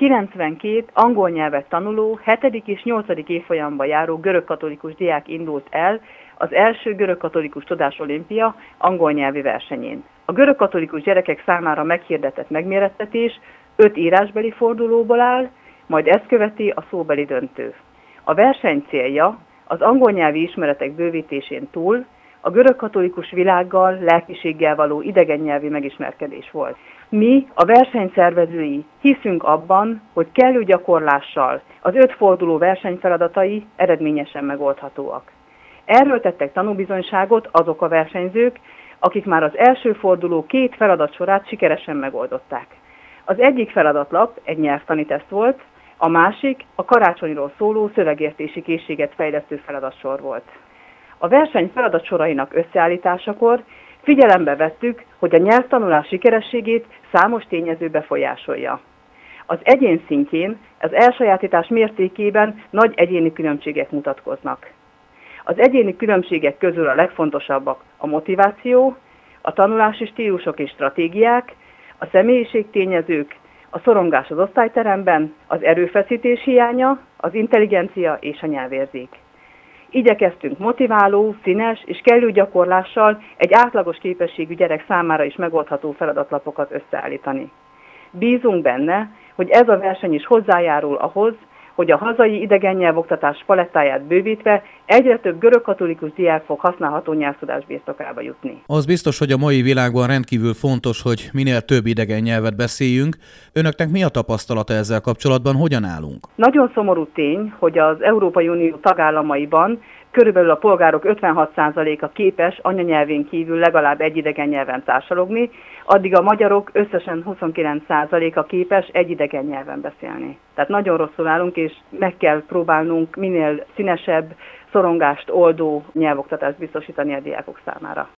92 angol nyelvet tanuló 7. és 8. évfolyamba járó görögkatolikus diák indult el az első görögkatolikus tudás olimpia angol nyelvi versenyén. A görögkatolikus gyerekek számára meghirdetett megmérettetés 5 írásbeli fordulóból áll, majd ezt követi a szóbeli döntő. A verseny célja az angol nyelvi ismeretek bővítésén túl a görögkatolikus világgal, lelkiséggel való idegen nyelvi megismerkedés volt. Mi, a versenyszervezői hiszünk abban, hogy kellő gyakorlással az 5 forduló versenyfeladatai eredményesen megoldhatóak. Erről tettek tanúbizonyságot azok a versenyzők, akik már az első forduló 2 feladat sorát sikeresen megoldották. Az egyik feladatlap egy nyelvtani teszt volt, a másik a karácsonyról szóló szövegértési készséget fejlesztő feladatsor volt. A verseny feladatsorainak összeállításakor figyelembe vettük, hogy a nyelvtanulás sikerességét számos tényező befolyásolja. Az egyén szintjén az elsajátítás mértékében nagy egyéni különbségek mutatkoznak. Az egyéni különbségek közül a legfontosabbak a motiváció, a tanulási stílusok és stratégiák, a személyiségtényezők, a szorongás az osztályteremben, az erőfeszítés hiánya, az intelligencia és a nyelvérzék. Igyekeztünk motiváló, színes és kellő gyakorlással egy átlagos képességű gyerek számára is megoldható feladatlapokat összeállítani. Bízunk benne, hogy ez a verseny is hozzájárul ahhoz, hogy a hazai idegen nyelvoktatás palettáját bővítve egyre több görögkatolikus diák fog használható nyelvtudás birtokába jutni. Az biztos, hogy a mai világban rendkívül fontos, hogy minél több idegen nyelvet beszéljünk. Önöknek mi a tapasztalata ezzel kapcsolatban, hogyan állunk? Nagyon szomorú tény, hogy az Európai Unió tagállamaiban körülbelül a polgárok 56%-a képes anyanyelvén kívül legalább egy idegen nyelven társalogni, addig a magyarok összesen 29%-a képes egy idegen nyelven beszélni. Tehát nagyon rosszul állunk, és meg kell próbálnunk minél színesebb, szorongást oldó nyelvoktatást biztosítani a diákok számára.